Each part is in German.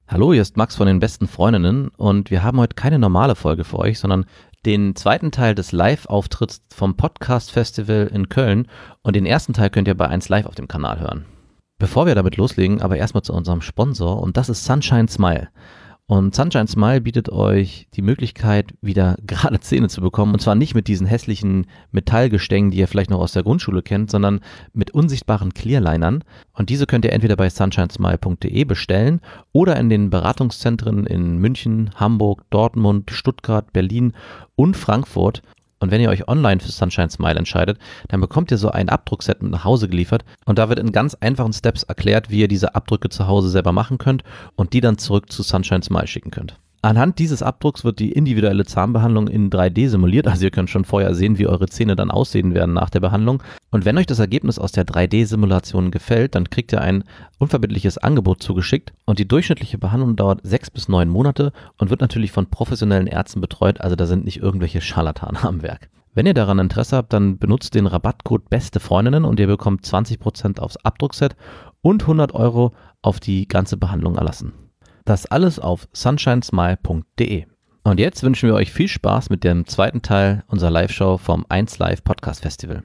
Hallo, hier ist Max von den besten Freundinnen und wir haben heute keine normale Folge für euch, sondern den zweiten Teil des Live-Auftritts vom Podcast-Festival in Köln und den ersten Teil könnt ihr bei 1Live auf dem Kanal hören. Bevor wir damit loslegen, aber erstmal zu unserem Sponsor und das ist Sunshine Smile. Und Sunshine Smile bietet euch die Möglichkeit, wieder gerade Zähne zu bekommen. Und zwar nicht mit diesen hässlichen Metallgestängen, die ihr vielleicht noch aus der Grundschule kennt, sondern mit unsichtbaren Clearlinern. Und diese könnt ihr entweder bei sunshinesmile.de bestellen oder in den Beratungszentren in München, Hamburg, Dortmund, Stuttgart, Berlin und Frankfurt. Und wenn ihr euch online für Sunshine Smile entscheidet, dann bekommt ihr so ein Abdruckset mit nach Hause geliefert und da wird in ganz einfachen Steps erklärt, wie ihr diese Abdrücke zu Hause selber machen könnt und die dann zurück zu Sunshine Smile schicken könnt. Anhand dieses Abdrucks wird die individuelle Zahnbehandlung in 3D simuliert, also ihr könnt schon vorher sehen, wie eure Zähne dann aussehen werden nach der Behandlung. Und wenn euch das Ergebnis aus der 3D-Simulation gefällt, dann kriegt ihr ein unverbindliches Angebot zugeschickt und die durchschnittliche Behandlung dauert 6 bis 9 Monate und wird natürlich von professionellen Ärzten betreut, also da sind nicht irgendwelche Scharlatane am Werk. Wenn ihr daran Interesse habt, dann benutzt den Rabattcode BesteFreundinnen und ihr bekommt 20% aufs Abdruckset und 100 € auf die ganze Behandlung erlassen. Das alles auf sunshinesmile.de. Und jetzt wünschen wir euch viel Spaß mit dem zweiten Teil unserer Live-Show vom 1Live Podcast Festival.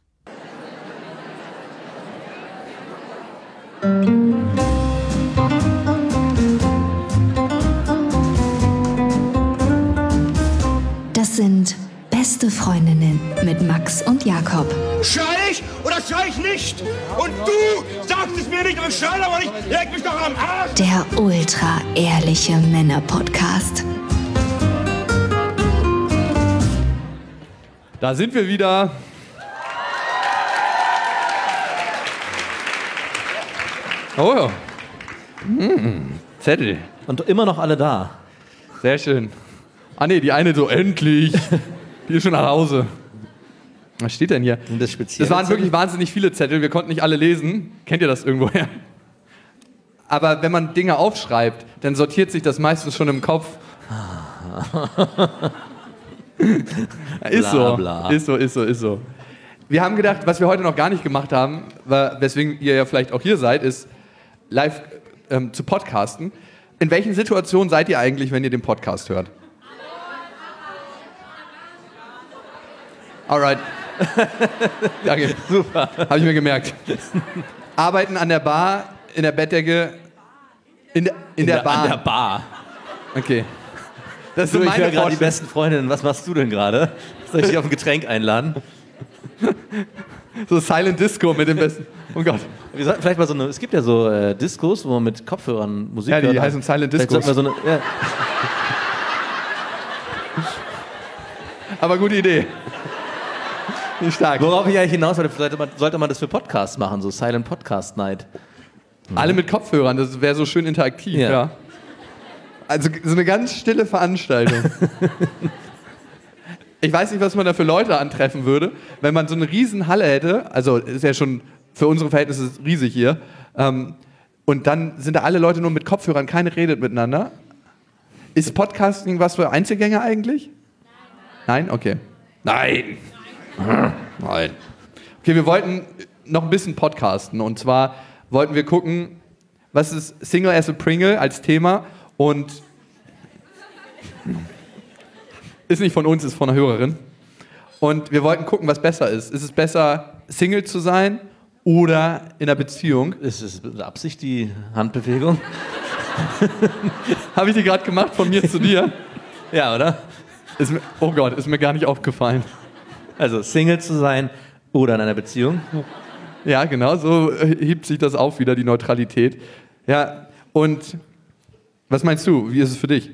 Das sind Beste Freundinnen mit Max und Jakob. Schrei ich oder schrei ich nicht? Und du sagst es mir nicht und schrei aber nicht, leg mich doch am Arsch! Der ultra-ehrliche Männer-Podcast. Da sind wir wieder. Oh ja. Zettel. Und immer noch alle da. Sehr schön. Ah ne, die eine so, endlich. Die ist schon nach Hause. Was steht denn hier? Das waren wirklich wahnsinnig viele Zettel. Wir konnten nicht alle lesen. Kennt ihr das irgendwoher? Aber wenn man Dinge aufschreibt, dann sortiert sich das meistens schon im Kopf. Ist so. Ist so. Wir haben gedacht, was wir heute noch gar nicht gemacht haben, weswegen ihr ja vielleicht auch hier seid, ist live zu podcasten. In welchen Situationen seid ihr eigentlich, wenn ihr den Podcast hört? Alright. Danke. Super. Habe ich mir gemerkt. Arbeiten an der Bar, in der Bettdecke, in der Bar. An der Bar. Okay. Das ist so Ich meine höre gerade die Vorstellung. besten Freundinnen. Was machst du denn gerade? Soll ich dich auf ein Getränk einladen? So Silent Disco mit dem besten. Oh Gott. Wir sollten vielleicht mal so eine. Es gibt ja so Discos, wo man mit Kopfhörern Musik hört. Ja, die heißen Silent Vielleicht Discos. sollten wir so eine, ja. Aber gute Idee. Nicht stark. Worauf ich eigentlich hinaus wollte, sollte man das für Podcasts machen, so Silent Podcast Night. Alle mit Kopfhörern, das wäre so schön interaktiv. Ja. Also so eine ganz stille Veranstaltung. Ich weiß nicht, was man da für Leute antreffen würde, wenn man so eine riesen Halle hätte, also ist ja schon für unsere Verhältnisse riesig hier, und dann sind da alle Leute nur mit Kopfhörern, keiner redet miteinander. Ist Podcasting was für Einzelgänger eigentlich? Nein? Okay. Nein. Nein. Okay, wir wollten noch ein bisschen podcasten und zwar wollten wir gucken, was ist Single as a Pringle als Thema und ist nicht von uns, ist von einer Hörerin. Und wir wollten gucken, was besser ist. Ist es besser, Single zu sein oder in einer Beziehung? Ist es mit Absicht die Handbewegung? Habe ich die gerade gemacht von mir zu dir? Ja, oder? Oh Gott, ist mir gar nicht aufgefallen. Also Single zu sein oder in einer Beziehung. Ja, genau, so hebt sich das auf wieder, die Neutralität. Ja, und was meinst du? Wie ist es für dich?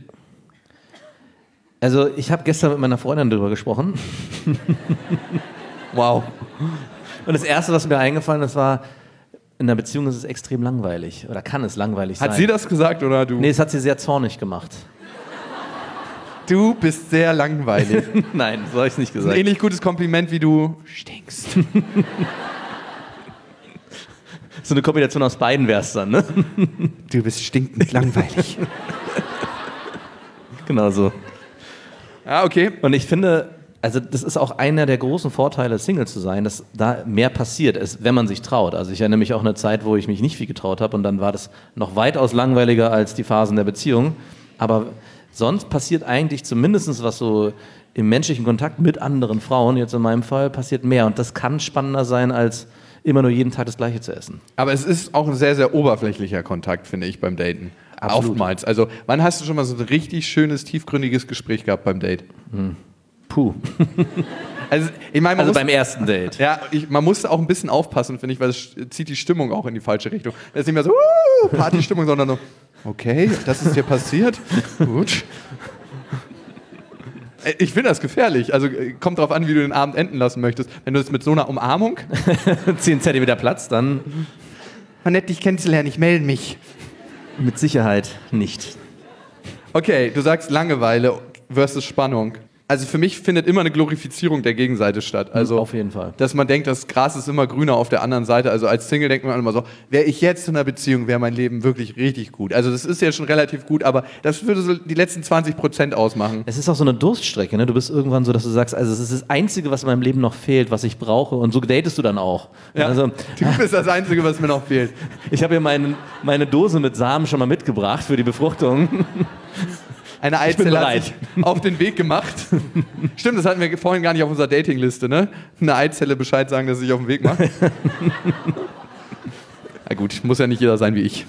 Also ich habe gestern mit meiner Freundin darüber gesprochen. Wow. Und das Erste, was mir eingefallen ist, war, in einer Beziehung ist es extrem langweilig. Oder kann es langweilig sein. Hat sie das gesagt oder du? Nee, es hat sie sehr zornig gemacht. Du bist sehr langweilig. Nein, so habe ich es nicht Ein gesagt. ähnlich gutes Kompliment wie du stinkst. So eine Kombination aus beiden wär's dann, ne? Du bist stinkend langweilig. Genau so. Ja, okay. Und ich finde, Also das ist auch einer der großen Vorteile, Single zu sein, dass da mehr passiert ist, wenn man sich traut. Also ich erinnere mich auch an eine Zeit, wo ich mich nicht viel getraut habe und dann war das noch weitaus langweiliger als die Phasen der Beziehung. Aber sonst passiert eigentlich zumindest was so im menschlichen Kontakt mit anderen Frauen, jetzt in meinem Fall, passiert mehr. Und das kann spannender sein, als immer nur jeden Tag das Gleiche zu essen. Aber es ist auch ein sehr, sehr oberflächlicher Kontakt, finde ich, beim Daten. Absolut. Oftmals. Also wann hast du schon mal so ein richtig schönes, tiefgründiges Gespräch gehabt beim Date? Puh. Also, ich meine, Also beim ersten Date. Ja, man muss auch ein bisschen aufpassen, finde ich, weil es zieht die Stimmung auch in die falsche Richtung. Das ist nicht mehr so Partystimmung, sondern so, okay, das ist dir passiert. Gut. Ich finde das gefährlich. Also kommt drauf an, wie du den Abend enden lassen möchtest. Wenn du es mit so einer Umarmung 10 Zentimeter Platz, dann man nett, dich kennenzulernen, ich melde mich. mit Sicherheit nicht. Okay, du sagst Langeweile versus Spannung. Also für mich findet immer eine Glorifizierung der Gegenseite statt. Also, auf jeden Fall. dass man denkt, das Gras ist immer grüner auf der anderen Seite. Also als Single denkt man immer so, wäre ich jetzt in einer Beziehung, wäre mein Leben wirklich richtig gut. Also das ist ja schon relativ gut, aber das würde so die letzten 20% ausmachen. Es ist auch so eine Durststrecke, ne? Du bist irgendwann so, dass du sagst, also es ist das Einzige, was in meinem Leben noch fehlt, was ich brauche, und so datest du dann auch. Ja, Also, du bist das Einzige, was mir noch fehlt. ich habe hier meine Dose mit Samen schon mal mitgebracht für die Befruchtung. Eine Eizelle hat sich auf den Weg gemacht. Stimmt, das hatten wir vorhin gar nicht auf unserer Datingliste, ne? Eine Eizelle Bescheid sagen, dass sie sich auf den Weg macht. Na gut, muss ja nicht jeder sein wie ich.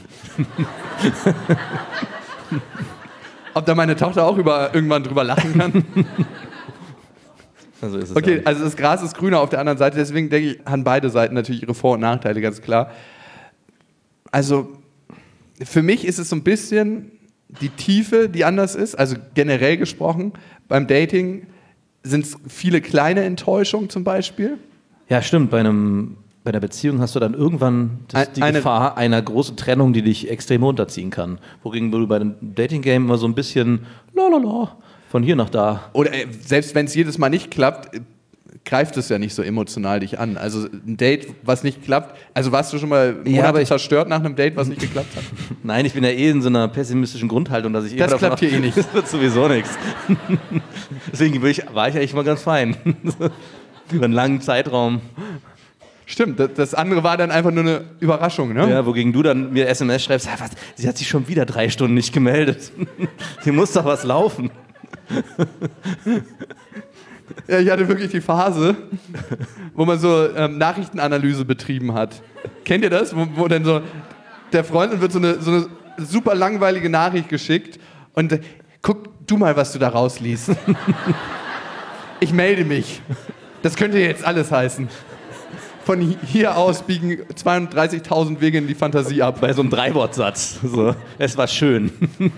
Ob da meine Tochter auch irgendwann drüber lachen kann? Also ist es Okay, dann. also das Gras ist grüner auf der anderen Seite, deswegen denke ich, haben beide Seiten natürlich ihre Vor- und Nachteile, ganz klar. Also für mich ist es so ein bisschen die Tiefe, die anders ist, also generell gesprochen. Beim Dating sind es viele kleine Enttäuschungen zum Beispiel. Ja, stimmt. Bei einer Beziehung hast du dann irgendwann die Gefahr einer großen Trennung, die dich extrem runterziehen kann. Wogegen du bei einem Dating-Game immer so ein bisschen von hier nach da. Oder selbst wenn es jedes Mal nicht klappt, greift es ja nicht so emotional dich an. Also ein Date, was nicht klappt, also warst du schon mal Monate zerstört nach einem Date, was nicht geklappt hat? Nein, ich bin ja in so einer pessimistischen Grundhaltung, dass ich Das klappt hier eh nicht. Das wird sowieso nichts. Deswegen war ich eigentlich mal ganz fein. Über einen langen Zeitraum. Stimmt, das andere war dann einfach nur eine Überraschung, ne? Ja, wogegen du dann mir SMS schreibst, was, sie hat sich schon wieder 3 Stunden nicht gemeldet. Hier muss doch was laufen. Ja, ich hatte wirklich die Phase, wo man so Nachrichtenanalyse betrieben hat. Kennt ihr das? Wo dann so der Freundin wird so eine super langweilige Nachricht geschickt und guck du mal, was du da rausliest. Ich melde mich. Das könnte jetzt alles heißen. Von hier aus biegen 32.000 Wege in die Fantasie ab. Bei so einem 3-Wort-Satz. So, es war schön.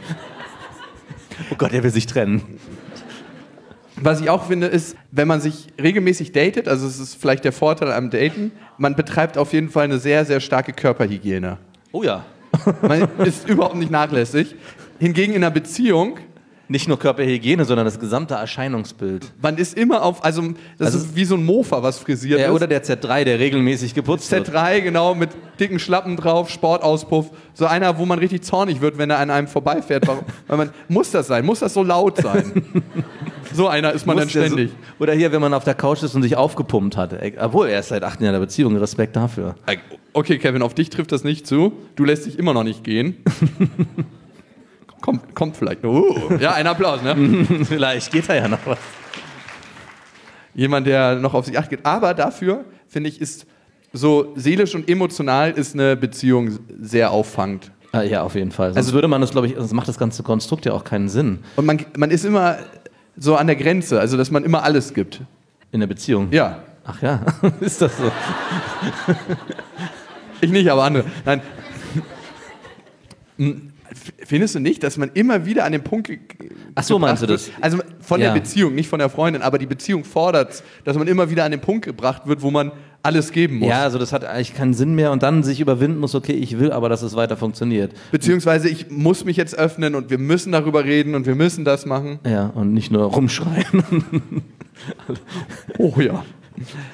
Oh Gott, er will sich trennen. Was ich auch finde, ist, wenn man sich regelmäßig datet, also es ist vielleicht der Vorteil am Daten, man betreibt auf jeden Fall eine sehr, sehr starke Körperhygiene. Oh ja. Man ist überhaupt nicht nachlässig. Hingegen in einer Beziehung, Nicht nur Körperhygiene, sondern das gesamte Erscheinungsbild. man ist immer auf, das ist wie so ein Mofa, was frisiert ist. Oder der Z3, der regelmäßig geputzt wird. Z3, genau, mit dicken Schlappen drauf, Sportauspuff. So einer, wo man richtig zornig wird, wenn er an einem vorbeifährt. Weil man, muss das sein? Muss das so laut sein? So einer ist man dann ständig. Oder hier, wenn man auf der Couch ist und sich aufgepumpt hat. Obwohl, er ist seit 8 Jahren in der Beziehung. Respekt dafür. Okay, Kevin, auf dich trifft das nicht zu. Du lässt dich immer noch nicht gehen. Kommt vielleicht. Ja, ein Applaus, ne? Vielleicht geht da ja noch was. Jemand, der noch auf sich acht gibt. Aber dafür, finde ich, ist so seelisch und emotional ist eine Beziehung sehr auffangend. Ja, auf jeden Fall. Sonst würde man das, glaube ich, sonst macht das ganze Konstrukt ja auch keinen Sinn. Und man ist immer so an der Grenze, also dass man immer alles gibt. In der Beziehung? Ja. Ach ja, ist das so? Ich nicht, aber andere. Nein. Findest du nicht, dass man immer wieder an den Punkt Ach so, meinst du wird? das? Also von Ja. der Beziehung, nicht von der Freundin, aber die Beziehung fordert, dass man immer wieder an den Punkt gebracht wird, wo man alles geben muss. Ja, also das hat eigentlich keinen Sinn mehr und dann sich überwinden muss, okay, ich will aber, dass es weiter funktioniert. Beziehungsweise ich muss mich jetzt öffnen und wir müssen darüber reden und wir müssen das machen. Ja, und nicht nur rumschreien. Oh ja.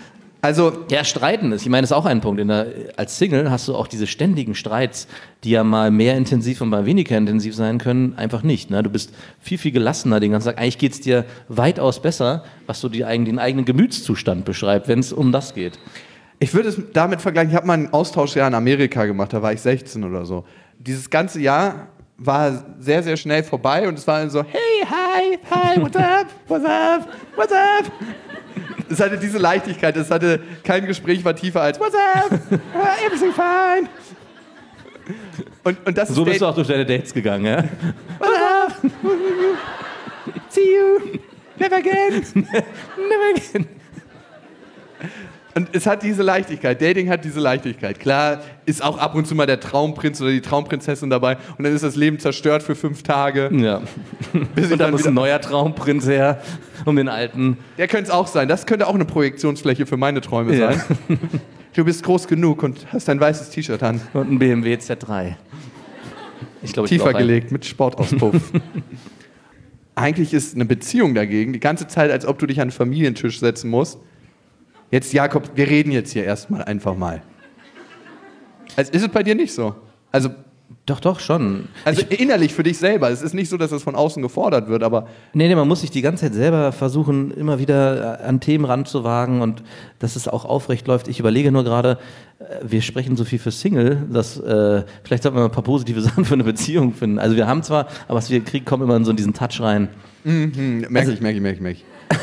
Also, Ja, streiten ist. Ich meine, das ist auch ein Punkt. Als Single hast du auch diese ständigen Streits, die ja mal mehr intensiv und mal weniger intensiv sein können, einfach nicht. Ne? Du bist viel, viel gelassener den ganzen Tag. Eigentlich geht es dir weitaus besser, was so den eigenen Gemütszustand beschreibt, wenn es um das geht. ich würde es damit vergleichen, ich habe mal ein Austauschjahr in Amerika gemacht, da war ich 16 oder so. Dieses ganze Jahr war sehr, sehr schnell vorbei und es war dann so, hey, hi, what's up, what's up, what's up? Es hatte diese Leichtigkeit, es hatte kein Gespräch war tiefer als what's up, everything fine. Und das So ist bist du auch durch deine Dates gegangen, ja? what's up, see you, never again. Never again. Und es hat diese Leichtigkeit, Dating hat diese Leichtigkeit. Klar ist auch ab und zu mal der Traumprinz oder die Traumprinzessin dabei und dann ist das Leben zerstört für 5 Tage. Ja. Bis ich Und dann muss wieder, ein neuer Traumprinz her, um den alten. der könnte es auch sein, das könnte auch eine Projektionsfläche für meine Träume sein. Du bist groß genug und hast ein weißes T-Shirt an. Und ein BMW Z3. Ich glaube, Tiefer gelegt mit Sportauspuff. Eigentlich ist eine Beziehung dagegen die ganze Zeit, als ob du dich an einen Familientisch setzen musst. Jetzt, Jakob, wir reden jetzt hier erstmal einfach mal. Also ist es bei dir nicht so? Also Doch, schon. innerlich für dich selber. Es ist nicht so, dass das von außen gefordert wird, aber Nee, man muss sich die ganze Zeit selber versuchen, immer wieder an Themen ranzuwagen und dass es auch aufrecht läuft. Ich überlege nur gerade, wir sprechen so viel für Single, dass vielleicht sollten wir mal ein paar positive Sachen für eine Beziehung finden. Also wir haben zwar, aber was wir kriegen, kommt immer in so in diesen Touch rein. merke ich.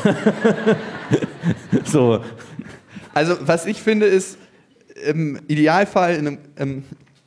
So. Also was ich finde ist, im Idealfall in einem...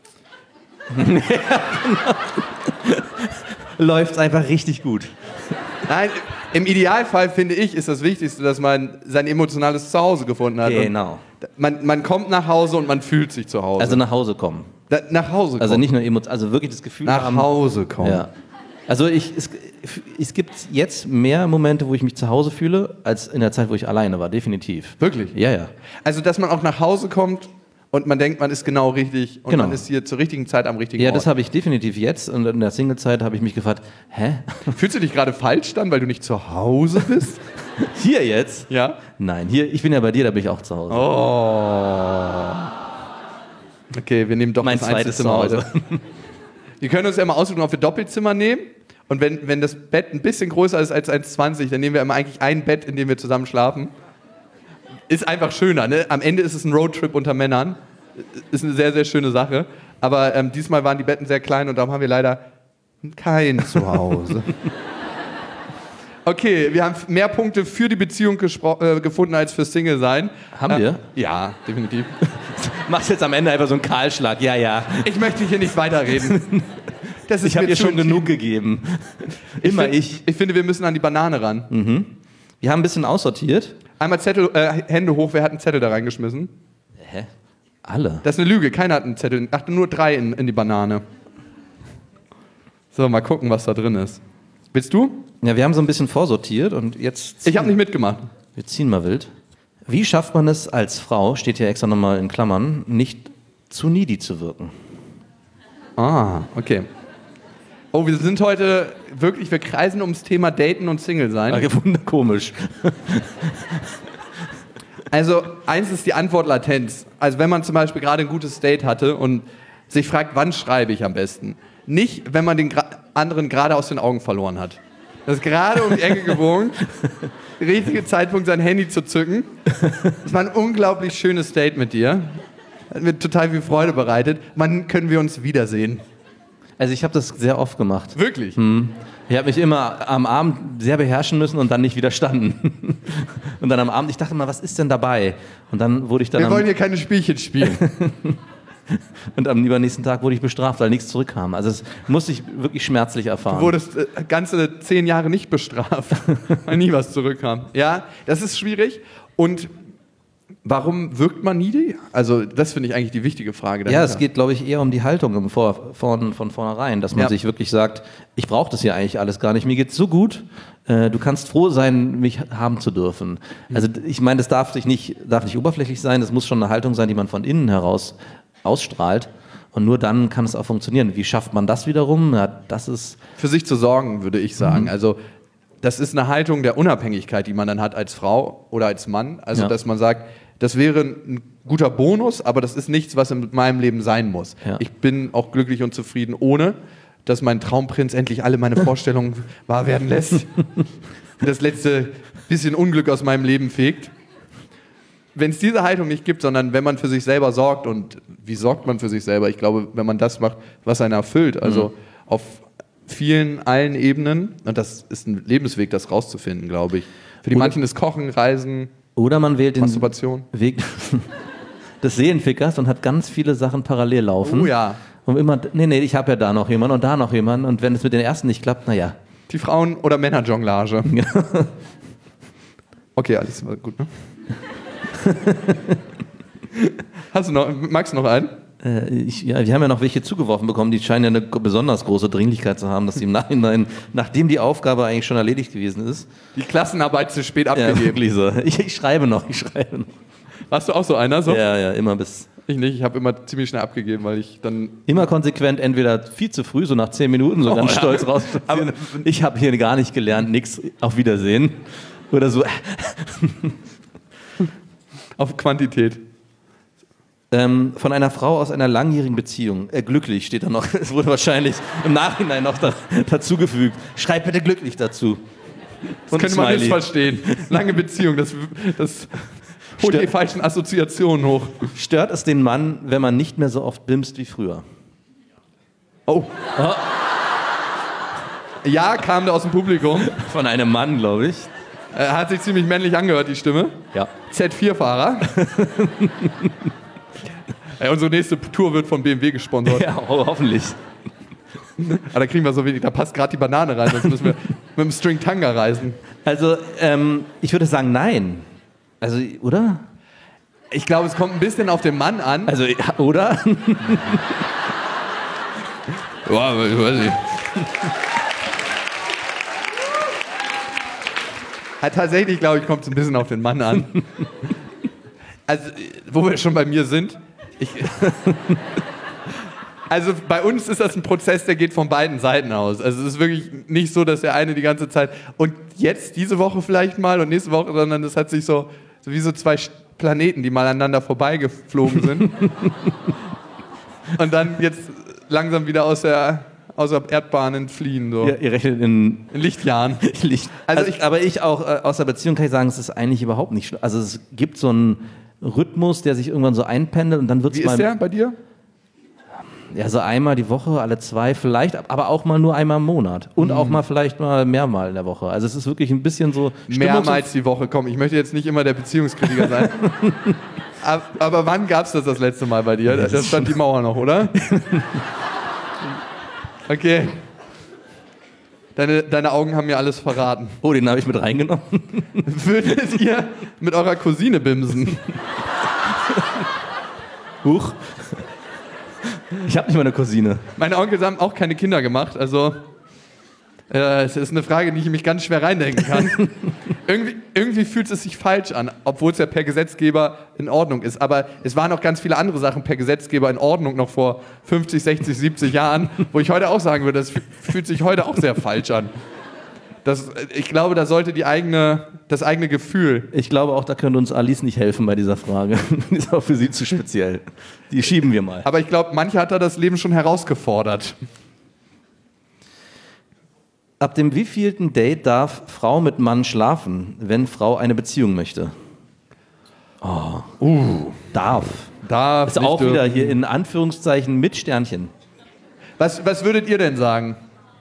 Läuft einfach richtig gut. Nein, im Idealfall finde ich, ist das Wichtigste, dass man sein emotionales Zuhause gefunden hat. Genau. Und man kommt nach Hause und man fühlt sich zu Hause. Also nach Hause kommen. Nach Hause kommen. Also nicht nur emotional, also wirklich das Gefühl nach haben. Hause kommen. Ja. Also es gibt jetzt mehr Momente, wo ich mich zu Hause fühle, als in der Zeit, wo ich alleine war, definitiv. Wirklich? Ja. Also, dass man auch nach Hause kommt und man denkt, man ist genau richtig und Genau. man ist hier zur richtigen Zeit am richtigen Ja, Ort. das habe ich definitiv jetzt. Und in der Single-Zeit habe ich mich gefragt, hä? Fühlst du dich gerade falsch dann, weil du nicht zu Hause bist? Hier jetzt? Ja. Nein, ich bin ja bei dir, da bin ich auch zu Hause. Oh. Okay, wir nehmen doch Mein das zweites Einzelzimmer Zuhause. heute. Wir können uns ja mal aussuchen, ob wir Doppelzimmer nehmen. Und wenn das Bett ein bisschen größer ist als 1,20, dann nehmen wir immer eigentlich ein Bett, in dem wir zusammen schlafen. Ist einfach schöner, ne? Am Ende ist es ein Roadtrip unter Männern. Ist eine sehr, sehr schöne Sache. Aber diesmal waren die Betten sehr klein und darum haben wir leider kein Zuhause. Okay, wir haben mehr Punkte für die Beziehung gefunden als für Single sein. Haben wir? Ja, definitiv. Machst jetzt am Ende einfach so einen Kahlschlag. Ja. Ich möchte hier nicht weiterreden. Das ist Ich habe mir dir schon zu genug intim. gegeben. Ich finde, wir müssen an die Banane ran. Wir haben ein bisschen aussortiert. Einmal Zettel, Hände hoch, wer hat einen Zettel da reingeschmissen? Hä? Alle? Das ist eine Lüge, keiner hat einen Zettel. Ach, nur 3 in die Banane. So, mal gucken, was da drin ist. Willst du? Ja, wir haben so ein bisschen vorsortiert und jetzt Ich habe nicht mitgemacht. wir ziehen mal wild. Wie schafft man es als Frau, steht hier extra nochmal in Klammern, nicht zu needy zu wirken? Ah, okay. Oh, wir sind heute wirklich, wir kreisen ums Thema Daten und Single sein. Komisch. Also, eins ist die Antwortlatenz. Also, wenn man zum Beispiel gerade ein gutes Date hatte und sich fragt, wann schreibe ich am besten? Nicht, wenn man den anderen gerade aus den Augen verloren hat. Das ist gerade um die Ecke gebogen. Richtige Zeitpunkt, sein Handy zu zücken. Das war ein unglaublich schönes Date mit dir. Hat mir total viel Freude bereitet. Wann können wir uns wiedersehen? Also ich habe das sehr oft gemacht. Wirklich? Ich habe mich immer am Abend sehr beherrschen müssen und dann nicht widerstanden. Und dann am Abend, ich dachte mal, was ist denn dabei? Und dann wurde ich dann Wir wollen hier keine Spielchen spielen. und am übernächsten Tag wurde ich bestraft, weil nichts zurückkam. Also das musste ich wirklich schmerzlich erfahren. Du wurdest ganze 10 Jahre nicht bestraft, weil nie was zurückkam. Ja, das ist schwierig. Und warum wirkt man needy? Also das finde ich eigentlich die wichtige Frage dahinter. Ja, es geht, glaube ich, eher um die Haltung von vornherein, dass man sich wirklich sagt, ich brauche das hier eigentlich alles gar nicht, mir geht's so gut, du kannst froh sein, mich haben zu dürfen. Also ich meine, das darf nicht oberflächlich sein, das muss schon eine Haltung sein, die man von innen heraus ausstrahlt. Und nur dann kann es auch funktionieren. Wie schafft man das wiederum? Ja, das ist für sich zu sorgen, würde ich sagen. Also das ist eine Haltung der Unabhängigkeit, die man dann hat als Frau oder als Mann. Also dass man sagt, Das wäre ein guter Bonus, aber das ist nichts, was in meinem Leben sein muss. Ja. Ich bin auch glücklich und zufrieden, ohne dass mein Traumprinz endlich alle meine Vorstellungen wahr werden lässt. Das letzte bisschen Unglück aus meinem Leben fegt. Wenn es diese Haltung nicht gibt, sondern wenn man für sich selber sorgt, und wie sorgt man für sich selber? Ich glaube, wenn man das macht, was einen erfüllt, also auf allen Ebenen, und das ist ein Lebensweg, das rauszufinden, glaube ich. Für die manchen ist Kochen, Reisen, Oder man wählt den Masturbation. Weg des Seelenfickers und hat ganz viele Sachen parallel laufen. Oh ja. Und immer, nee, ich habe ja da noch jemanden und da noch jemanden. Und wenn es mit den ersten nicht klappt, naja. Die Frauen- oder Männerjonglage. Okay, alles gut, ne? Magst du noch einen? Wir haben ja noch welche zugeworfen bekommen, die scheinen ja eine besonders große Dringlichkeit zu haben, dass sie im Nachhinein, nachdem die Aufgabe eigentlich schon erledigt gewesen ist. Die Klassenarbeit zu spät abgegeben. Ja, wirklich so. Ich schreibe noch. Warst du auch so einer? So? Ja, immer bis... Ich nicht, ich habe immer ziemlich schnell abgegeben, weil ich dann... Immer konsequent, entweder viel zu früh, so nach 10 Minuten, so ganz stolz raus. Aber ich habe hier gar nicht gelernt, nix, auf Wiedersehen. Oder so. Auf Quantität. Von einer Frau aus einer langjährigen Beziehung. Glücklich steht da noch. Es wurde wahrscheinlich im Nachhinein noch dazugefügt. Schreib bitte glücklich dazu. Das könnte man missverstehen. Lange Beziehung, das holt die falschen Assoziationen hoch. Stört es den Mann, wenn man nicht mehr so oft bimst wie früher? Oh. Ja, kam der aus dem Publikum. Von einem Mann, glaube ich. Hat sich ziemlich männlich angehört, die Stimme. Ja. Z4-Fahrer. Unsere nächste Tour wird von BMW gesponsert. Ja, hoffentlich. Aber da kriegen wir so wenig, da passt gerade die Banane rein, sonst müssen wir mit dem String Tanga reisen. Also, ich würde sagen, nein. Also, oder? Ich glaube, es kommt ein bisschen auf den Mann an. Also, oder? Ja, ich weiß nicht. Tatsächlich, glaube ich, kommt es ein bisschen auf den Mann an. Also, wo wir schon bei mir sind. Also bei uns ist das ein Prozess, der geht von beiden Seiten aus. Also es ist wirklich nicht so, dass der eine die ganze Zeit und jetzt diese Woche vielleicht mal und nächste Woche, sondern das hat sich so wie so zwei Planeten, die mal aneinander vorbeigeflogen sind. Und dann jetzt langsam wieder aus der Erdbahn entfliehen. So. Ja, ihr rechnet in Lichtjahren. Aber ich auch aus der Beziehung kann ich sagen, es ist eigentlich überhaupt nicht schlimm. Also es gibt so einen Rhythmus, der sich irgendwann so einpendelt und dann wird es mal... Wie ist der bei dir? Ja, so einmal die Woche, alle 2 vielleicht, aber auch mal nur einmal im Monat. Und auch mal vielleicht mal mehrmal in der Woche. Also es ist wirklich ein bisschen so... Mehrmals die Woche, komm, ich möchte jetzt nicht immer der Beziehungskritiker sein. Aber wann gab es das letzte Mal bei dir? Da stand die Mauer noch, oder? Okay. Deine Augen haben mir alles verraten. Oh, den habe ich mit reingenommen. Würdet ihr mit eurer Cousine bimsen? Huch. Ich habe nicht mal eine Cousine. Meine Onkels haben auch keine Kinder gemacht, also es ist eine Frage, in die ich mich ganz schwer reindenken kann. Irgendwie fühlt es sich falsch an, obwohl es ja per Gesetzgeber in Ordnung ist. Aber es waren auch ganz viele andere Sachen per Gesetzgeber in Ordnung noch vor 50, 60, 70 Jahren, wo ich heute auch sagen würde, das fühlt sich heute auch sehr falsch an. Ich glaube, da sollte das eigene Gefühl... Ich glaube auch, da könnte uns Alice nicht helfen bei dieser Frage. Die ist auch für sie zu speziell. Die schieben wir mal. Aber ich glaube, manche hat da das Leben schon herausgefordert. Ab dem wievielten Date darf Frau mit Mann schlafen, wenn Frau eine Beziehung möchte? Darf. Ist auch wieder hier in Anführungszeichen mit Sternchen. Was würdet ihr denn sagen?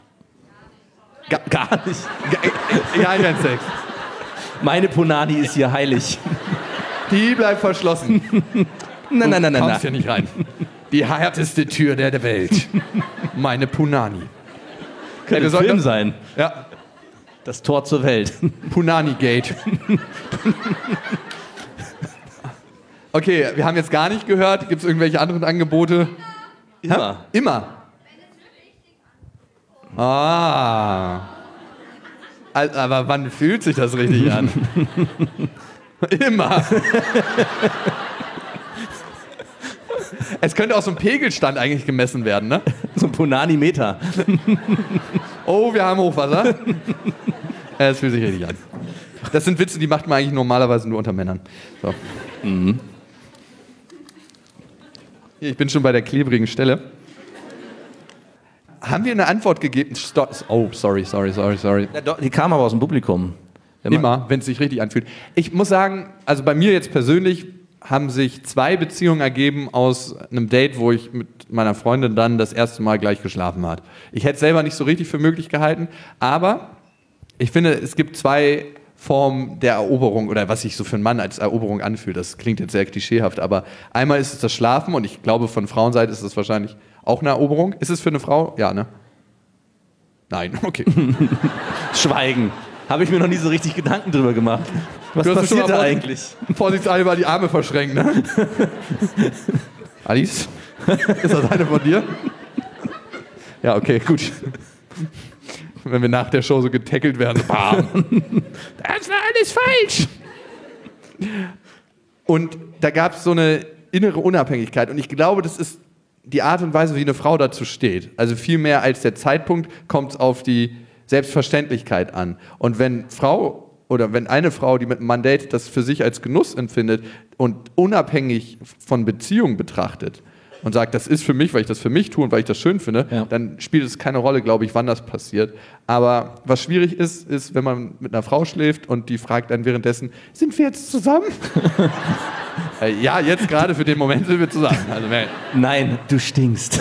Gar nicht. Gar kein Sex. Meine Punani ist hier heilig. Die bleibt verschlossen. Nein. Du kommst hier nicht rein. Die härteste Tür der Welt. Meine Punani. Könnte ein Film sein. Ja. Das Tor zur Welt. Punani Gate. Okay, wir haben jetzt gar nicht gehört. Gibt es irgendwelche anderen Angebote? Immer. Ha? Immer. Aber wann fühlt sich das richtig an? Immer. Es könnte auch so ein Pegelstand eigentlich gemessen werden, ne? So ein Punani-Meter. Oh, wir haben Hochwasser. Es fühlt sich richtig an. Das sind Witze, die macht man eigentlich normalerweise nur unter Männern. So. Mhm. Hier, ich bin schon bei der klebrigen Stelle. Haben wir eine Antwort gegeben? Oh, sorry. Ja, doch, die kam aber aus dem Publikum. Immer, wenn es sich richtig anfühlt. Ich muss sagen, also bei mir jetzt persönlich haben sich 2 Beziehungen ergeben aus einem Date, wo ich mit meiner Freundin dann das erste Mal gleich geschlafen habe. Ich hätte es selber nicht so richtig für möglich gehalten, aber ich finde, es gibt 2 Formen der Eroberung oder was sich so für einen Mann als Eroberung anfühlt. Das klingt jetzt sehr klischeehaft, aber einmal ist es das Schlafen und ich glaube, von Frauenseite ist es wahrscheinlich auch eine Eroberung. Ist es für eine Frau? Ja, ne? Nein, okay. Schweigen. Habe ich mir noch nie so richtig Gedanken drüber gemacht. Was passiert da eigentlich? Vorsichtshalber die Arme verschränken, ne? Alice? Ist das eine von dir? Ja, okay, gut. Wenn wir nach der Show so getackelt werden, so, bam. Das war alles falsch. Und da gab es so eine innere Unabhängigkeit. Und ich glaube, das ist die Art und Weise, wie eine Frau dazu steht. Also viel mehr als der Zeitpunkt kommt es auf die Selbstverständlichkeit an. Und wenn eine Frau, die mit einem Mann datet, das für sich als Genuss empfindet und unabhängig von Beziehungen betrachtet und sagt, das ist für mich, weil ich das für mich tue und weil ich das schön finde, dann spielt es keine Rolle, glaube ich, wann das passiert. Aber was schwierig ist, wenn man mit einer Frau schläft und die fragt dann währenddessen, sind wir jetzt zusammen? Ja, jetzt gerade für den Moment sind wir zusammen. Also, nein, du stinkst.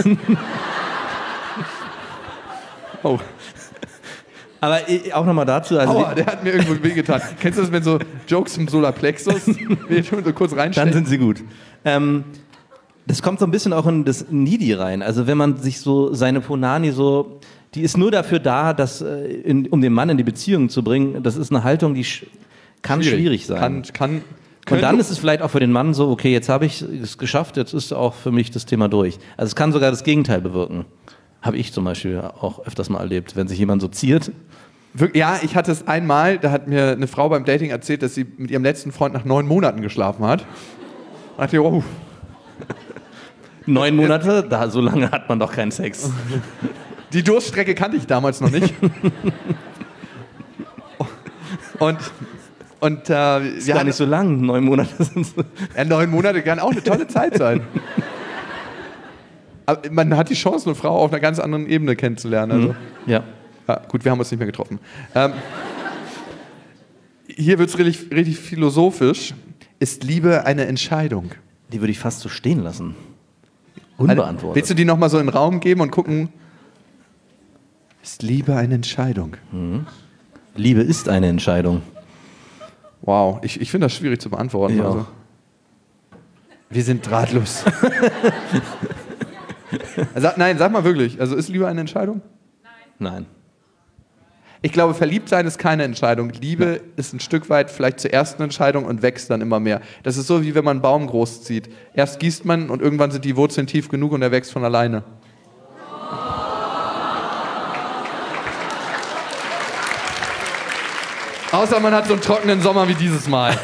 Oh. Aber auch nochmal dazu. Also Aua, der hat mir irgendwo wehgetan. Kennst du das, wenn so Jokes im Solarplexus so kurz reinstecken? Dann sind sie gut. Das kommt so ein bisschen auch in das Needy rein. Also wenn man sich so seine Punani so, die ist nur dafür da, um den Mann in die Beziehung zu bringen. Das ist eine Haltung, die kann schwierig sein. Und dann ist es vielleicht auch für den Mann so, okay, jetzt habe ich es geschafft, jetzt ist auch für mich das Thema durch. Also es kann sogar das Gegenteil bewirken. Habe ich zum Beispiel auch öfters mal erlebt, wenn sich jemand so ziert. Ja, ich hatte es einmal, da hat mir eine Frau beim Dating erzählt, dass sie mit ihrem letzten Freund nach 9 Monaten geschlafen hat. Und dachte ich, oh. 9 Monate? So lange hat man doch keinen Sex. Die Durststrecke kannte ich damals noch nicht. Und ist gar nicht so lang, 9 Monate sind so. Ja, 9 Monate kann auch eine tolle Zeit sein. Aber man hat die Chance, eine Frau auf einer ganz anderen Ebene kennenzulernen. Also. Ja. Gut, wir haben uns nicht mehr getroffen. Hier wird es richtig philosophisch. Ist Liebe eine Entscheidung? Die würde ich fast so stehen lassen. Unbeantwortet. Willst du die nochmal so in den Raum geben und gucken? Ist Liebe eine Entscheidung? Mhm. Liebe ist eine Entscheidung. Wow, ich finde das schwierig zu beantworten. Ja. Also. Wir sind drahtlos. Nein, sag mal wirklich. Also ist Liebe eine Entscheidung? Nein. Ich glaube, verliebt sein ist keine Entscheidung. Liebe ist ein Stück weit vielleicht zur ersten Entscheidung und wächst dann immer mehr. Das ist so, wie wenn man einen Baum großzieht. Erst gießt man und irgendwann sind die Wurzeln tief genug und er wächst von alleine. Außer man hat so einen trockenen Sommer wie dieses Mal.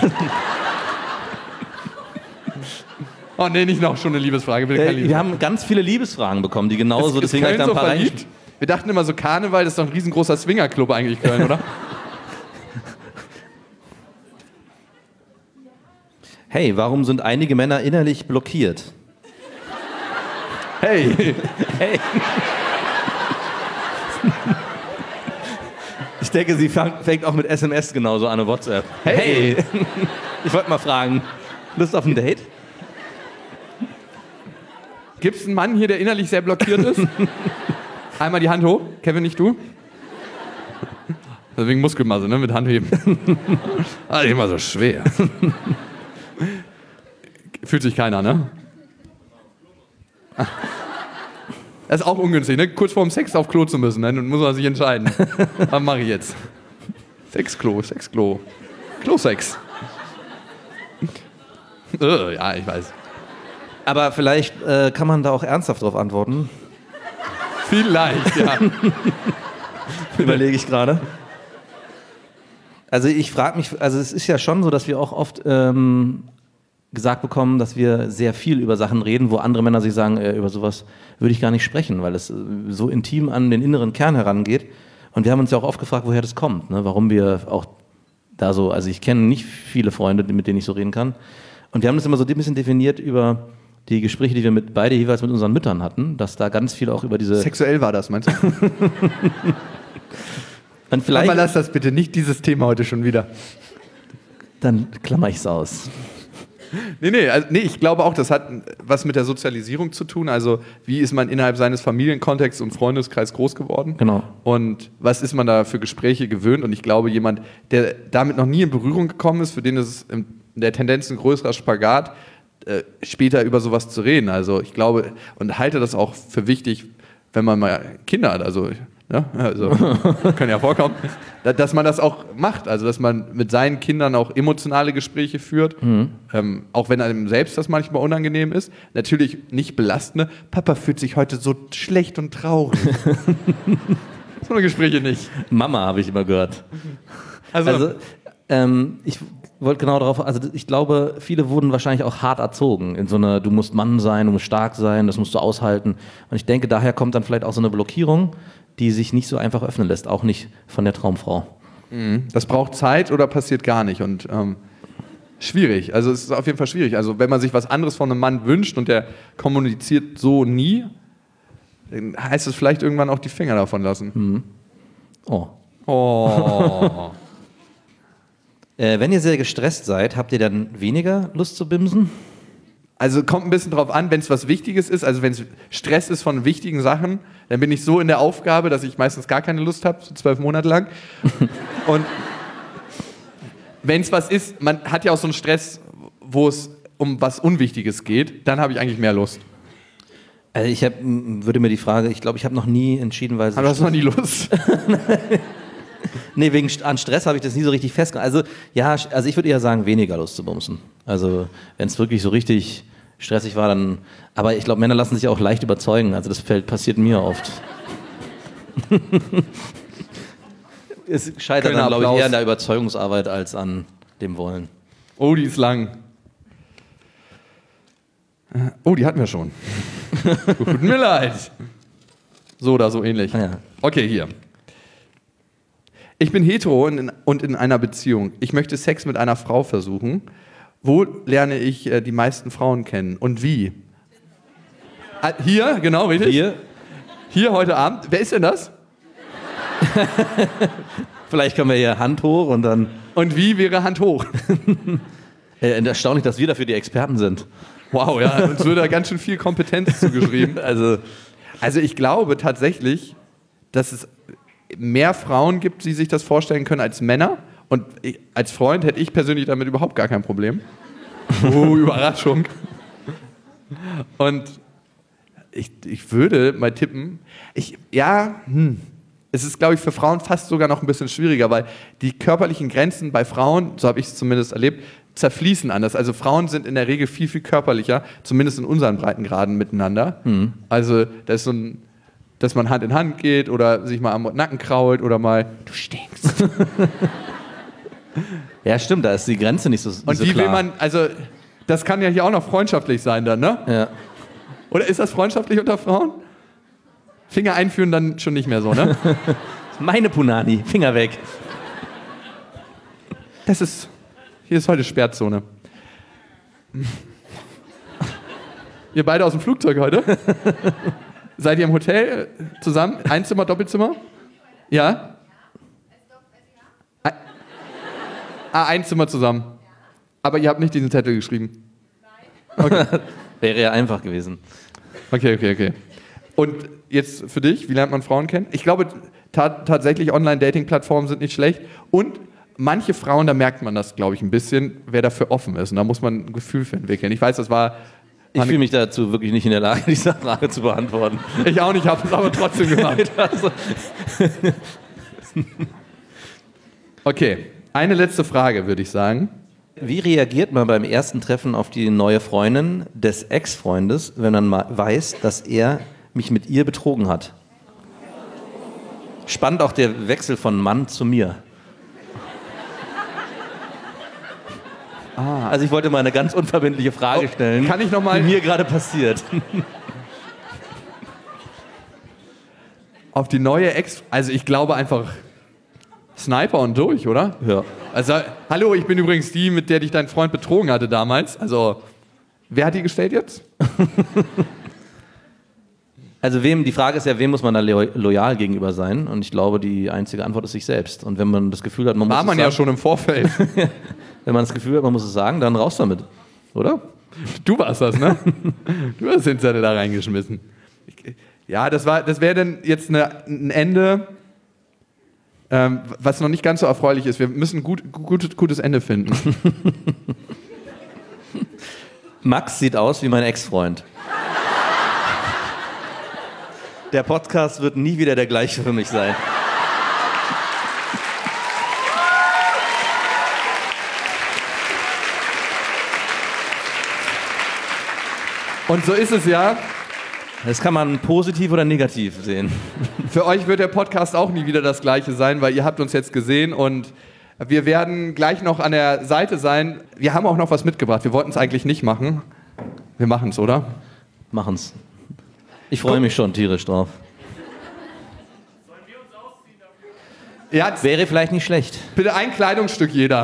Oh nee, nicht noch schon eine Liebesfrage. Wir haben ganz viele Liebesfragen bekommen, die genauso, deswegen habe ich da ein paar verliebt? Wir dachten immer so, Karneval, das ist doch ein riesengroßer Swingerclub eigentlich, Köln, oder? Hey, warum sind einige Männer innerlich blockiert? Hey. Hey. Ich denke, sie fängt auch mit SMS genauso an, WhatsApp. Hey. Ich wollte mal fragen, Lust auf ein Date? Gibt es einen Mann hier, der innerlich sehr blockiert ist? Einmal die Hand hoch. Kevin, nicht du? Wegen Muskelmasse, ne? Mit Handheben. Ah, immer so schwer. Fühlt sich keiner, ne? Das ist auch ungünstig, ne? Kurz vorm Sex auf Klo zu müssen, ne? Dann muss man sich entscheiden. Was mache ich jetzt? Sexklo. Klosex. Ja, ich weiß. Aber vielleicht kann man da auch ernsthaft drauf antworten. Vielleicht, ja. Überlege ich gerade. Also ich frage mich, also es ist ja schon so, dass wir auch oft gesagt bekommen, dass wir sehr viel über Sachen reden, wo andere Männer sich sagen, über sowas würde ich gar nicht sprechen, weil es so intim an den inneren Kern herangeht. Und wir haben uns ja auch oft gefragt, woher das kommt, ne? Warum wir auch da so, also ich kenne nicht viele Freunde, mit denen ich so reden kann. Und wir haben das immer so ein bisschen definiert über die Gespräche, die wir beide jeweils mit unseren Müttern hatten, dass da ganz viel auch über diese... Sexuell war das, meinst du? Und vielleicht, aber lass das bitte, nicht dieses Thema heute schon wieder. Dann klammer ich es aus. Nee, ich glaube auch, das hat was mit der Sozialisierung zu tun. Also wie ist man innerhalb seines Familienkontexts und Freundeskreis groß geworden? Genau. Und was ist man da für Gespräche gewöhnt? Und ich glaube, jemand, der damit noch nie in Berührung gekommen ist, für den ist es in der Tendenz ein größerer Spagat, später über sowas zu reden. Also ich glaube und halte das auch für wichtig, wenn man mal Kinder hat. Also können ja vorkommen, dass man das auch macht, also dass man mit seinen Kindern auch emotionale Gespräche führt, auch wenn einem selbst das manchmal unangenehm ist. Natürlich nicht belastende. Papa fühlt sich heute so schlecht und traurig. So eine Gespräche nicht. Mama habe ich immer gehört. Also ich wollte genau darauf, also ich glaube, viele wurden wahrscheinlich auch hart erzogen in so einer, du musst Mann sein, du musst stark sein, das musst du aushalten. Und ich denke, daher kommt dann vielleicht auch so eine Blockierung, die sich nicht so einfach öffnen lässt, auch nicht von der Traumfrau. Das braucht Zeit oder passiert gar nicht und schwierig, also es ist auf jeden Fall schwierig. Also wenn man sich was anderes von einem Mann wünscht und der kommuniziert so nie, dann heißt es vielleicht irgendwann auch die Finger davon lassen. Oh. Wenn ihr sehr gestresst seid, habt ihr dann weniger Lust zu bimsen? Also kommt ein bisschen drauf an, wenn es was Wichtiges ist, also wenn es Stress ist von wichtigen Sachen, dann bin ich so in der Aufgabe, dass ich meistens gar keine Lust habe, so 12 Monate lang. Und wenn es was ist, man hat ja auch so einen Stress, wo es um was Unwichtiges geht, dann habe ich eigentlich mehr Lust. Also ich würde mir die Frage, ich glaube, ich habe noch nie entschieden, weil... Aber hast du noch nie Lust? Nee, an Stress habe ich das nie so richtig festgehalten. Also ja, also ich würde eher sagen, weniger Lust zu bumsen. Also wenn es wirklich so richtig stressig war, dann... Aber ich glaube, Männer lassen sich auch leicht überzeugen. Also das passiert mir oft. Es scheitert dann, glaube ich, eher an der Überzeugungsarbeit als an dem Wollen. Oh, die ist lang. Oh, die hatten wir schon. Tut mir leid. So oder so ähnlich. Ja. Okay, hier. Ich bin hetero und in einer Beziehung. Ich möchte Sex mit einer Frau versuchen. Wo lerne ich die meisten Frauen kennen und wie? Hier, genau, richtig? Hier heute Abend. Wer ist denn das? Vielleicht können wir hier Hand hoch und dann... Und wie wäre Hand hoch? Erstaunlich, dass wir dafür die Experten sind. Wow, ja, uns wird da ganz schön viel Kompetenz zugeschrieben. Also ich glaube tatsächlich, dass es mehr Frauen gibt, die sich das vorstellen können als Männer. Und als Freund hätte ich persönlich damit überhaupt gar kein Problem. Oh, Überraschung. Und ich würde mal tippen, es ist, glaube ich, für Frauen fast sogar noch ein bisschen schwieriger, weil die körperlichen Grenzen bei Frauen, so habe ich es zumindest erlebt, zerfließen anders. Also Frauen sind in der Regel viel, viel körperlicher, zumindest in unseren Breitengraden miteinander. Also da ist so ein, dass man Hand in Hand geht oder sich mal am Nacken krault oder mal, du stinkst. Ja, stimmt, da ist die Grenze nicht so klar. Und wie will man, also das kann ja hier auch noch freundschaftlich sein dann, ne? Ja. Oder ist das freundschaftlich unter Frauen? Finger einführen dann schon nicht mehr so, ne? Meine Punani, Finger weg. Hier ist heute Sperrzone. Ihr beide aus dem Flugzeug heute? Seid ihr im Hotel zusammen? Einzimmer, Doppelzimmer? Ja? Ein Zimmer zusammen. Aber ihr habt nicht diesen Zettel geschrieben? Okay. Wäre ja einfach gewesen. Okay. Und jetzt für dich, wie lernt man Frauen kennen? Ich glaube tatsächlich, Online-Dating-Plattformen sind nicht schlecht. Und manche Frauen, da merkt man das, glaube ich, ein bisschen, wer dafür offen ist. Und da muss man ein Gefühl für entwickeln. Ich weiß, ich fühle mich dazu wirklich nicht in der Lage, diese Frage zu beantworten. Ich auch nicht, habe es aber trotzdem gemacht. Okay, eine letzte Frage, würde ich sagen. Wie reagiert man beim ersten Treffen auf die neue Freundin des Ex-Freundes, wenn man mal weiß, dass er mich mit ihr betrogen hat? Spannend auch der Wechsel von Mann zu mir. Also ich wollte mal eine ganz unverbindliche Frage stellen, kann ich noch mal, die mir gerade passiert. Auf die neue Ex... Also ich glaube einfach, Sniper und durch, oder? Ja. Also, hallo, ich bin übrigens die, mit der dich dein Freund betrogen hatte damals. Also, wer hat die gestellt jetzt? Also die Frage ist ja, wem muss man da loyal gegenüber sein? Und ich glaube, die einzige Antwort ist sich selbst. Und wenn man das Gefühl hat, man muss War man ja schon im Vorfeld. Wenn man das Gefühl hat, man muss es sagen, dann raus damit. Oder? Du warst das, ne? Du hast den Zettel da reingeschmissen. Ja, das wäre dann jetzt ein Ende, was noch nicht ganz so erfreulich ist. Wir müssen ein gutes Ende finden. Max sieht aus wie mein Ex-Freund. Der Podcast wird nie wieder der gleiche für mich sein. Und so ist es ja. Das kann man positiv oder negativ sehen. Für euch wird der Podcast auch nie wieder das gleiche sein, weil ihr habt uns jetzt gesehen und wir werden gleich noch an der Seite sein. Wir haben auch noch was mitgebracht. Wir wollten es eigentlich nicht machen. Wir machen es, oder? Machen's. Ich freue mich schon tierisch drauf. Sollen wir uns ausziehen dafür? Ja, wäre vielleicht nicht schlecht. Bitte ein Kleidungsstück jeder.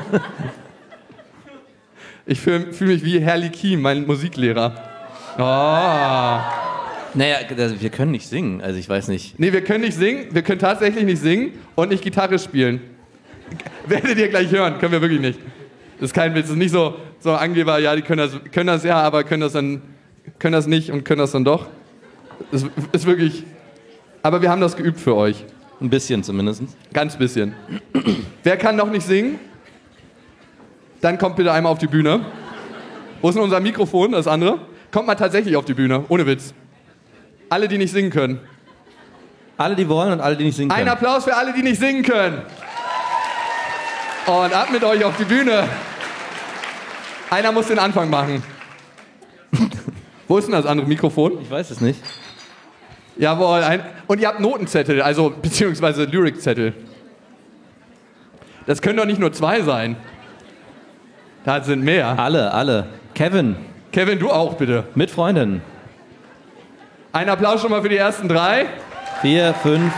Ich fühle mich wie Herrly Kiem, mein Musiklehrer. Oh. Naja, wir können nicht singen, also ich weiß nicht. Nee, wir können nicht singen, wir können tatsächlich nicht singen und nicht Gitarre spielen. Werdet ihr gleich hören, können wir wirklich nicht. Das ist kein Witz, das ist nicht so Angeber, ja, die können das ja, aber können das nicht und können das dann doch. Das ist wirklich, aber wir haben das geübt für euch. Ein bisschen zumindest. Ganz bisschen. Wer kann noch nicht singen? Dann kommt bitte einmal auf die Bühne. Wo ist denn unser Mikrofon, das andere? Kommt mal tatsächlich auf die Bühne, ohne Witz. Alle, die nicht singen können. Alle, die wollen und alle, die nicht singen können. Ein Applaus für alle, die nicht singen können. Und ab mit euch auf die Bühne. Einer muss den Anfang machen. Wo ist denn das andere Mikrofon? Ich weiß es nicht. Jawohl. Und ihr habt Notenzettel, also beziehungsweise Lyrikzettel. Das können doch nicht nur 2 sein. Da sind mehr. Alle. Kevin, du auch bitte. mit Freundin. Ein Applaus schon mal für die ersten 3. 4, 5.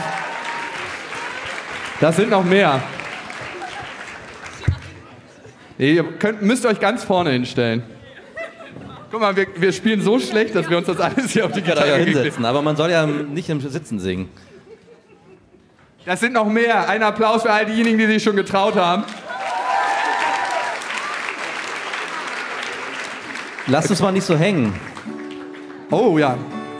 Das sind noch mehr. Nee, ihr müsst euch ganz vorne hinstellen. Guck mal, wir spielen so schlecht, dass wir uns das alles hier auf die Gitarre hinsetzen. Aber man soll ja nicht im Sitzen singen. Das sind noch mehr. Ein Applaus für all diejenigen, die sich schon getraut haben. Lasst uns mal nicht so hängen. Oh ja.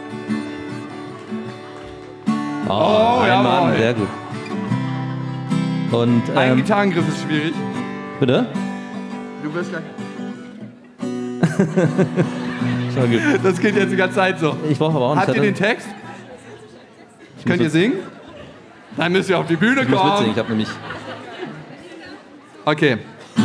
Oh ein jawohl. Mann, sehr gut. Und, Ein Gitarrengriff ist schwierig. Bitte? Du wirst gleich. Schon gut. Das geht jetzt die ganze Zeit so. Ich brauche aber auch einen Habt ihr Zettel. den Text? Könnt ihr singen? Dann müsst ihr auf die Bühne Ich muss kommen. mitsingen, ich habe nämlich... Okay.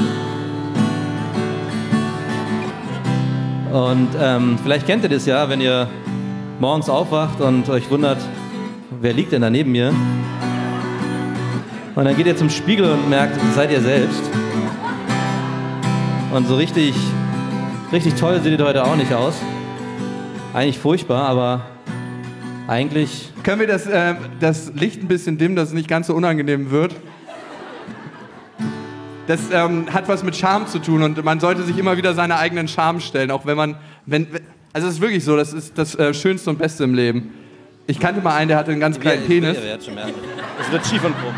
Und vielleicht kennt ihr das ja, wenn ihr morgens aufwacht und euch wundert, wer liegt denn da neben mir? Und dann geht ihr zum Spiegel und merkt, das seid ihr selbst. Und so richtig toll seht ihr heute auch nicht aus. Eigentlich furchtbar, aber eigentlich... Können wir das Licht ein bisschen dimmen, dass es nicht ganz so unangenehm wird? Das hat was mit Charme zu tun und man sollte sich immer wieder seine eigenen Charme stellen, auch wenn also es ist wirklich so, das ist das Schönste und Beste im Leben. Ich kannte mal einen, der hatte einen ganz kleinen Penis. Es wird schief und krumm.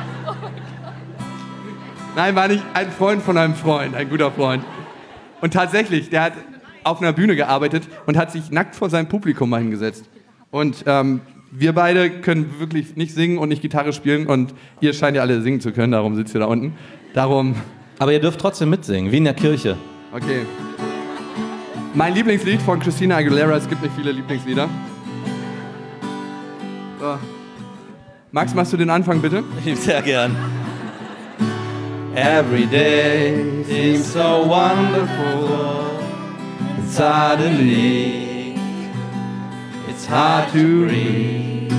Nein, war nicht ein Freund von einem Freund, ein guter Freund. Und tatsächlich, der hat auf einer Bühne gearbeitet und hat sich nackt vor seinem Publikum mal hingesetzt. Und wir beide können wirklich nicht singen und nicht Gitarre spielen und ihr scheint ja alle singen zu können, darum sitzt ihr da unten. Aber ihr dürft trotzdem mitsingen, wie in der Kirche. Okay. Mein Lieblingslied von Christina Aguilera, es gibt nicht viele Lieblingslieder. So. Max, machst du den Anfang bitte? Sehr gern. Every day seems so wonderful, and suddenly it's hard to breathe.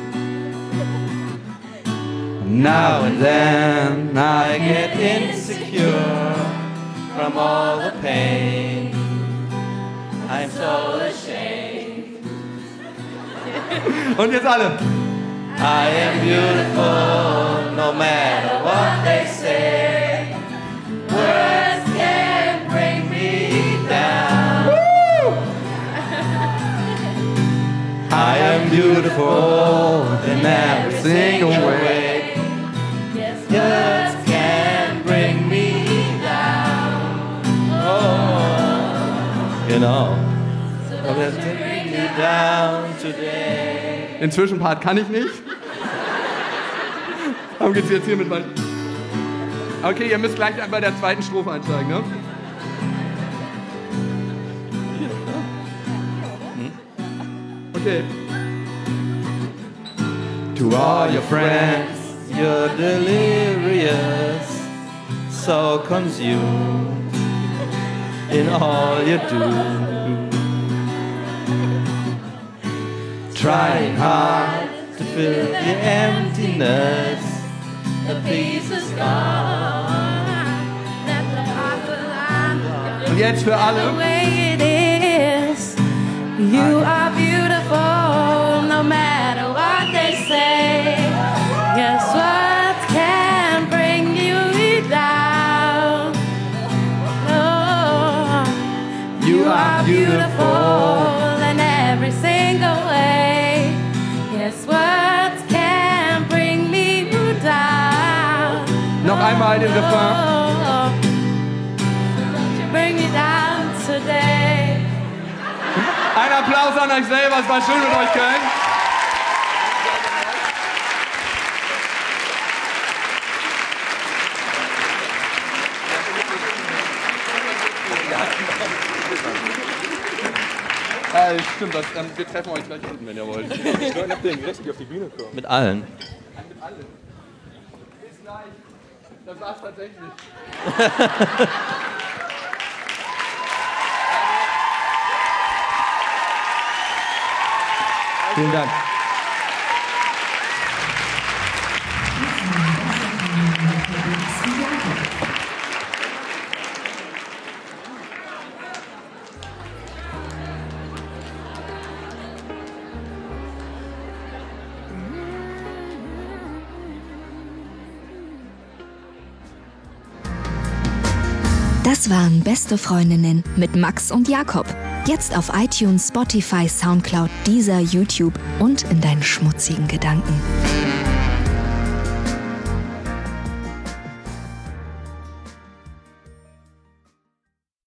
Now and then I get insecure from all the pain. I'm so ashamed. Und jetzt alle. I am beautiful no matter what beautiful in every single way. Yes, can bring me down. Oh, you know, so let's bring me down today. Den Zwischenpart kann ich nicht. Warum geht's jetzt hier mit meinem... Okay, ihr müsst gleich bei der zweiten Strophe einsteigen, ne? Okay. To all your friends, you're delirious, so consumed in all you do. Trying hard to fill the emptiness. The peace is gone. Und jetzt für alle. The way it is, you are beautiful, no matter what they say. Guess what can bring you down? Oh, you are beautiful in every single way. Guess what can bring me down? Noch einmal den Refrain. Bring me down today. Ein Applaus an euch selber, es war schön mit euch, Köln. Stimmt, wir treffen euch gleich unten, wenn ihr wollt. Nachdem, die auf die Bühne kommen. Mit allen. Mit allen. Bis gleich. Das war's tatsächlich. Vielen Dank. Das waren Beste Freundinnen mit Max und Jakob. Jetzt auf iTunes, Spotify, Soundcloud, Deezer, YouTube und in deinen schmutzigen Gedanken.